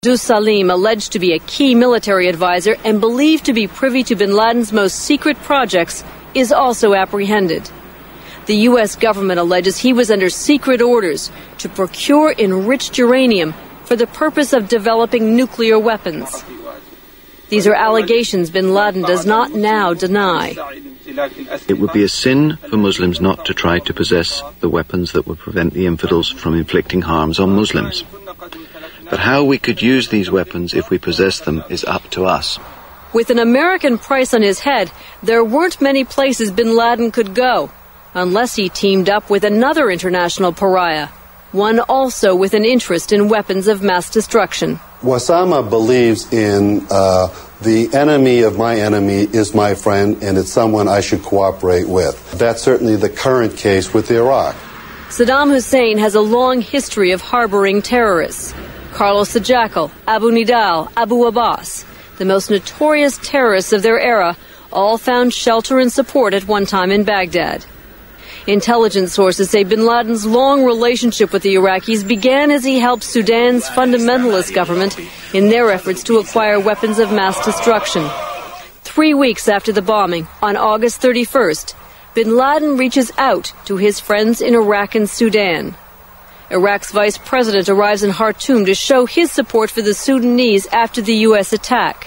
Abdus Salim, alleged to be a key military advisor and believed to be privy to bin Laden's most secret projects, is also apprehended. The U.S. government alleges he was under secret orders to procure enriched uranium for the purpose of developing nuclear weapons. These are allegations bin Laden does not now deny. It would be a sin for Muslims not to try to possess the weapons that would prevent the infidels from inflicting harms on Muslims. But how we could use these weapons if we possess them is up to us. With an American price on his head, there weren't many places bin Laden could go, unless he teamed up with another international pariah, one also with an interest in weapons of mass destruction. Osama believes in the enemy of my enemy is my friend, and it's someone I should cooperate with. That's certainly the current case with Iraq. Saddam Hussein has a long history of harboring terrorists. Carlos the Jackal, Abu Nidal, Abu Abbas, the most notorious terrorists of their era, all found shelter and support at one time in Baghdad. Intelligence sources say bin Laden's long relationship with the Iraqis began as he helped Sudan's fundamentalist government in their efforts to acquire weapons of mass destruction. 3 weeks after the bombing, on August 31st, bin Laden reaches out to his friends in Iraq and Sudan. Iraq's vice president arrives in Khartoum to show his support for the Sudanese after the U.S. attack.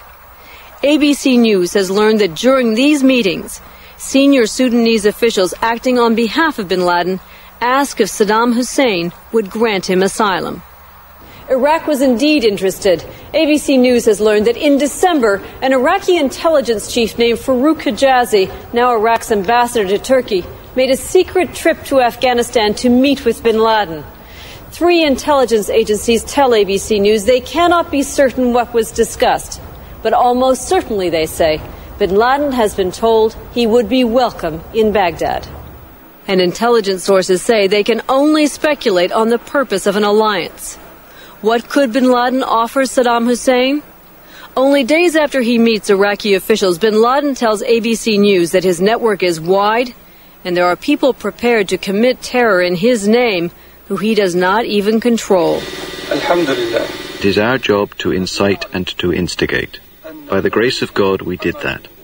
ABC News has learned that during these meetings, senior Sudanese officials acting on behalf of bin Laden asked if Saddam Hussein would grant him asylum. Iraq was indeed interested. ABC News has learned that in December, an Iraqi intelligence chief named Farouk Hijazi, now Iraq's ambassador to Turkey, made a secret trip to Afghanistan to meet with bin Laden. 3 intelligence agencies tell ABC News they cannot be certain what was discussed, but almost certainly, they say, bin Laden has been told he would be welcome in Baghdad. And intelligence sources say they can only speculate on the purpose of an alliance. What could bin Laden offer Saddam Hussein? Only days after he meets Iraqi officials, bin Laden tells ABC News that his network is wide and there are people prepared to commit terror in his name who he does not even control. Alhamdulillah. It is our job to incite and to instigate. By the grace of God, we did that.